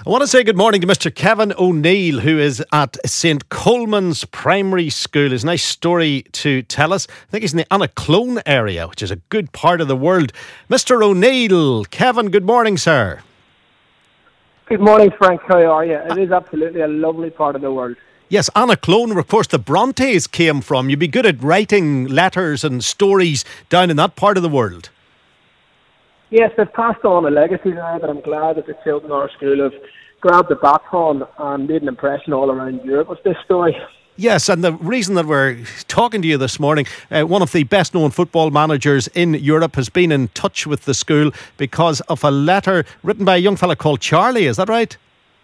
I want to say good morning to Mr. Kevin O'Neill, who is at St. Coleman's Primary School. His nice story to tell us. I think he's in the Annaclone area, which is a good part of the world. Mr. O'Neill, Kevin, good morning, sir. Good morning, Frank. How are you? It is absolutely a lovely part of the world. Yes, Annaclone, where of course the Brontes came from. You'd be good at writing letters and stories down in that part of the world. Yes, they've passed on a legacy now, but I'm glad that the children in our school have grabbed the baton and made an impression all around Europe with this story. Yes, and the reason that we're talking to you this morning, one of the best known football managers in Europe has been in touch with the school because of a letter written by a young fella called Charlie, is that right?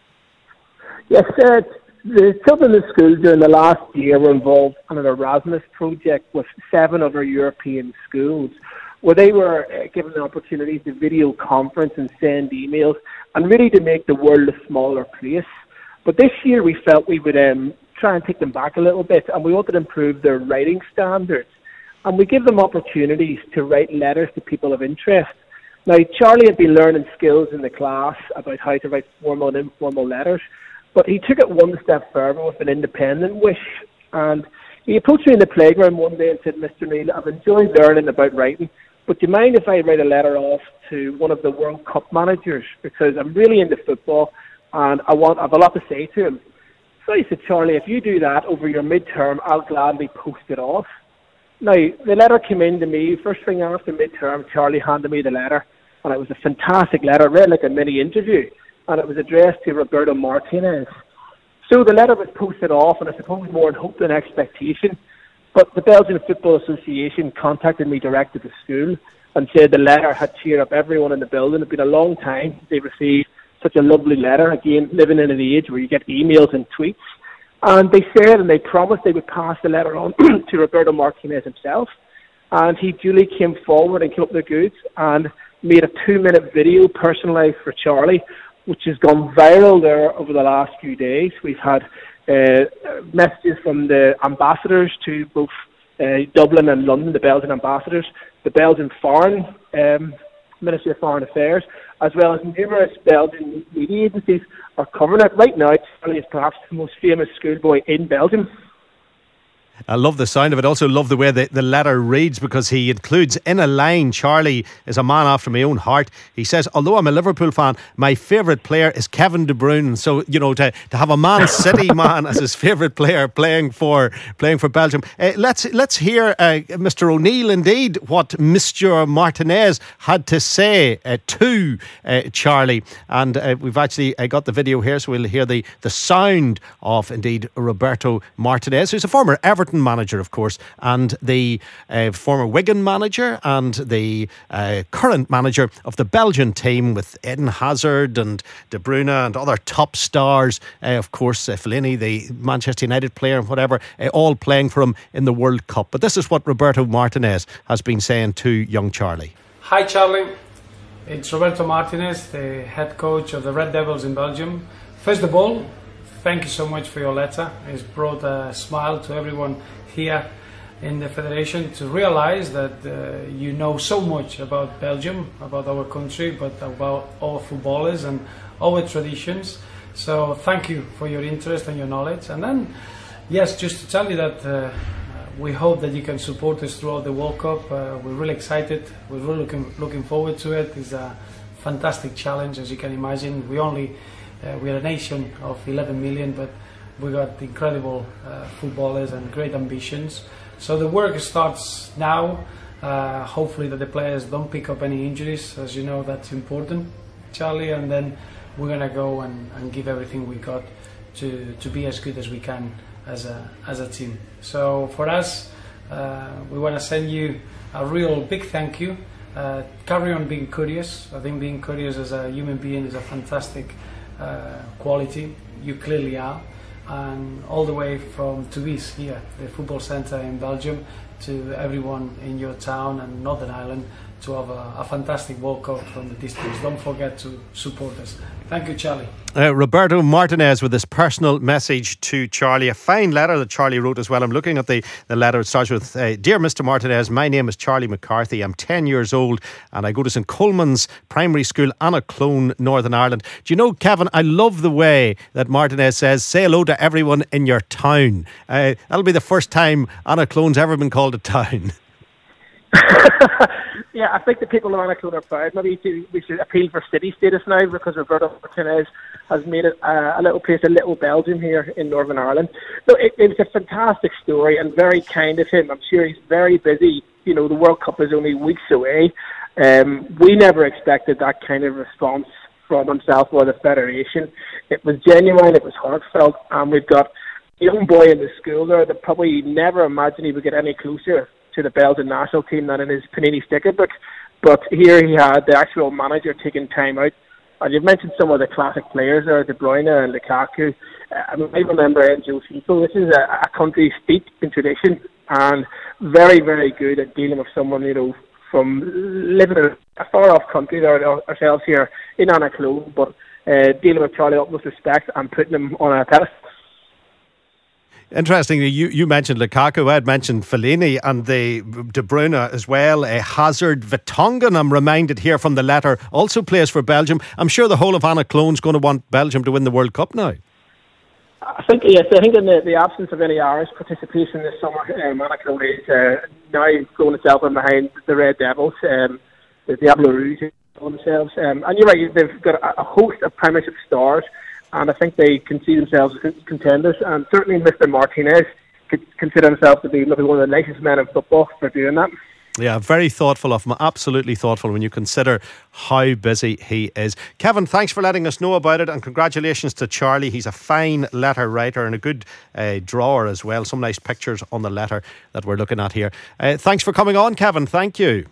Yes, the children in the school during the last year were involved in an Erasmus project with 7 other European schools, where they were given the opportunity to video conference and send emails and really to make the world a smaller place. But this year we felt we would try and take them back a little bit, and we wanted to improve their writing standards. And we give them opportunities to write letters to people of interest. Now, Charlie had been learning skills in the class about how to write formal and informal letters, but he took it one step further with an independent wish. And he approached me in the playground one day and said, "Mr. Neil, I've enjoyed learning about writing, but do you mind if I write a letter off to one of the World Cup managers? Because I'm really into football and I have a lot to say to him." So I said, "Charlie, if you do that over your midterm, I'll gladly post it off." Now, the letter came in to me. First thing after midterm, Charlie handed me the letter, and it was a fantastic letter. It read like a mini interview, and it was addressed to Roberto Martinez. So the letter was posted off, and I suppose more in hope than expectation. But the Belgian Football Association contacted me direct at the school and said the letter had cheered up everyone in the building. It had been a long time they received such a lovely letter, again, living in an age where you get emails and tweets. And they said and they promised they would pass the letter on to Roberto Martinez himself. And he duly came forward and came up with the goods and made a 2-minute video personalised for Charlie, which has gone viral there over the last few days. We've had messages from the ambassadors to both Dublin and London, the Belgian ambassadors, the Belgian Ministry of Foreign Affairs, as well as numerous Belgian media agencies are covering it. Right now, Charlie is perhaps the most famous schoolboy in Belgium. I love the sound of it. Also love the way the letter reads, because he includes in a line, "Charlie is a man after my own heart." He says, "Although I'm a Liverpool fan, my favourite player is Kevin De Bruyne." So, you know, to have a Man City man as his favourite player playing for Belgium. Let's hear Mr. O'Neill, indeed, what Mr. Martinez had to say to Charlie. And we've actually got the video here, so we'll hear the sound of, indeed, Roberto Martinez, who's a former Everton manager, of course, and the former Wigan manager and the current manager of the Belgian team, with Eden Hazard and De Bruyne and other top stars, of course, Fellaini, the Manchester United player and whatever, all playing for him in the World Cup. But this is what Roberto Martinez has been saying to young Charlie. Hi Charlie, it's Roberto Martinez, the head coach of the Red Devils in Belgium. First of all, thank you so much for your letter. It's brought a smile to everyone here in the Federation to realise that you know so much about Belgium, about our country, but about our footballers and our traditions. So thank you for your interest and your knowledge. And then, yes, just to tell you that we hope that you can support us throughout the World Cup. We're really excited. We're really looking forward to it. It's a fantastic challenge, as you can imagine. We're a nation of 11 million, but we got incredible footballers and great ambitions. So the work starts now. Hopefully that the players don't pick up any injuries. As you know, that's important, Charlie. And then we're going to go and give everything we got to be as good as we can as a team. So for us, we want to send you a real big thank you. Carry on being curious. I think being curious as a human being is a fantastic quality. You clearly are, and all the way from Tubize here, the football centre in Belgium, to everyone in your town and Northern Ireland, to have a fantastic walkout from the distance. Don't forget to support us. Thank you, Charlie. Roberto Martinez with this personal message to Charlie. A fine letter that Charlie wrote as well. I'm looking at the letter. It starts with, Dear Mr. Martinez, my name is Charlie McCarthy. I'm 10 years old and I go to St Coleman's Primary School, Annaclone, Northern Ireland. Do you know, Kevin, I love the way that Martinez says, say hello to everyone in your town. That'll be the first time Annaclone's ever been called a town. Yeah, I think the people of Annaclone are proud. Maybe we should appeal for city status now, because Roberto Martinez has made it a little place, a little Belgium here in Northern Ireland. So it's a fantastic story and very kind of him. I'm sure he's very busy. You know, the World Cup is only weeks away. We never expected that kind of response from himself or the Federation. It was genuine, it was heartfelt, and we've got a young boy in the school there that probably never imagined he would get any closer to the Belgian national team than in his Panini sticker book. But here he had the actual manager taking time out. And you've mentioned some of the classic players there, De Bruyne and Lukaku. I remember Enzo Fico. This is a country steeped in tradition and very, very good at dealing with someone, you know, from living in a far-off country there ourselves here in Annaclone, but dealing with Charlie utmost respect and putting him on a pedestal. Interestingly, you mentioned Lukaku. I had mentioned Fellaini and the De Bruyne as well. Hazard, Vertonghen, I'm reminded here from the letter, also plays for Belgium. I'm sure the whole of Annaclone's going to want Belgium to win the World Cup now. I think, yes. I think in the absence of any Irish participation this summer, Annaclone is now going itself in behind the Red Devils, the Diablo Rouge themselves. And you're right, they've got a host of Premiership stars, and I think they can see themselves as contenders. And certainly Mr. Martinez could consider himself to be maybe one of the nicest men in football for doing that. Yeah, very thoughtful of him, absolutely thoughtful when you consider how busy he is. Kevin, thanks for letting us know about it, and congratulations to Charlie. He's a fine letter writer and a good drawer as well. Some nice pictures on the letter that we're looking at here. Thanks for coming on, Kevin. Thank you.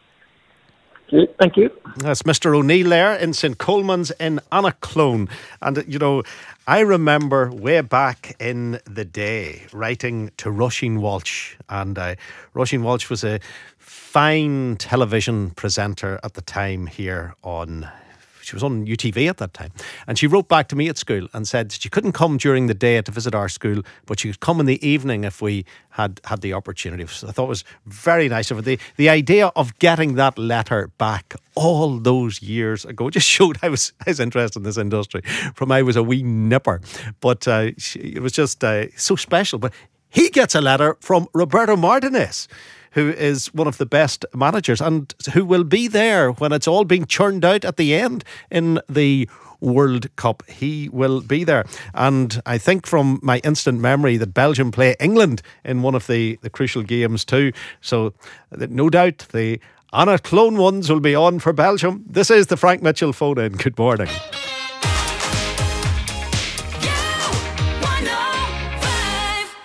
Thank you. That's Mr. O'Neill there in St Coleman's in Annaclone. And, you know, I remember way back in the day writing to Roisin Walsh. And Roisin Walsh was a fine television presenter at the time here on... She was on UTV at that time. And she wrote back to me at school and said she couldn't come during the day to visit our school, but she could come in the evening if we had the opportunity. So I thought it was very nice of her. The idea of getting that letter back all those years ago just showed I was interested in this industry from I was a wee nipper. But it was just so special. But he gets a letter from Roberto Martinez, who is one of the best managers and who will be there when it's all being churned out at the end in the World Cup. He will be there. And I think from my instant memory that Belgium play England in one of the crucial games too. So no doubt the Annaclone ones will be on for Belgium. This is the Frank Mitchell phone in. Good morning.